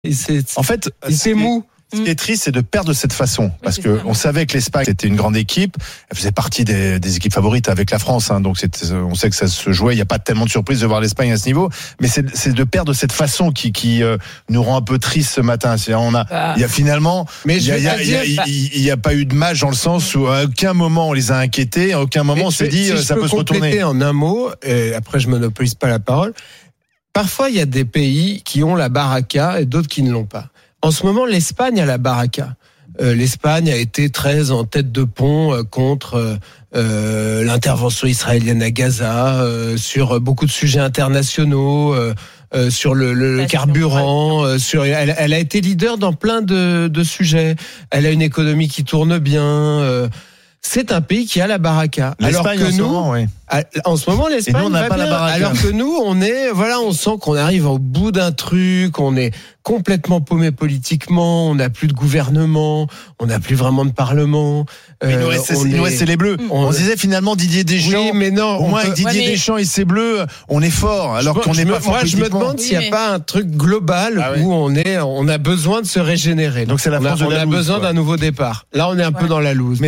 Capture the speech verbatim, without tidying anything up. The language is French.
C'est, En fait, c'est mou. Ce qui est triste, c'est de perdre de cette façon, parce oui, que ça. on savait que l'Espagne était une grande équipe, elle faisait partie des, des équipes favorites avec la France, hein, donc c'est, on sait que ça se jouait. Il n'y a pas tellement de surprise de voir l'Espagne à ce niveau, mais c'est, c'est de perdre de cette façon qui, qui euh, nous rend un peu triste ce matin. C'est, on a, bah. il y a finalement, Mais il y a, je il y a, vais il y a, dire, il y a pas eu de match dans le sens où à aucun moment on les a inquiétés, à aucun moment Mais on s'est dit si euh, je ça peux peut se compléter retourner. en un mot, et après je monopolise pas la parole. Parfois, il y a des pays qui ont la baraka et d'autres qui ne l'ont pas. En ce moment, l'Espagne a la baraka. Euh, L'Espagne a été très en tête de pont euh, contre euh, l'intervention israélienne à Gaza, euh, sur beaucoup de sujets internationaux, euh, euh, sur le, le, le carburant. Euh, sur, elle, elle a été leader dans plein de, de sujets. Elle a une économie qui tourne bien. Euh, c'est un pays qui a la baraka. L'Espagne Alors que en ce nous, moment, oui. en ce moment, l'Espagne Et nous, on n'a va pas la bien. baraka. Alors que nous, on est, voilà, on sent qu'on arrive au bout d'un truc, on est complètement paumé politiquement, on n'a plus de gouvernement, on n'a plus vraiment de parlement. Mais il nous Euh, restait, on il nous est- restait les Bleus. on- On, se disait finalement Didier Deschamps. Oui, mais non. Au on moins peut- avec Didier Ouais, mais- Deschamps et ses Bleus, on est fort. Alors Je- qu'on je n'est me- pas fort Moi, je me politiquement. demande s'il n'y a Oui, mais- pas un truc global Ah ouais. où on est, on a besoin de se régénérer. Donc c'est la on a, France de on la a loose, besoin quoi. d'un nouveau départ. Là, on est un peu Ouais. dans la loose.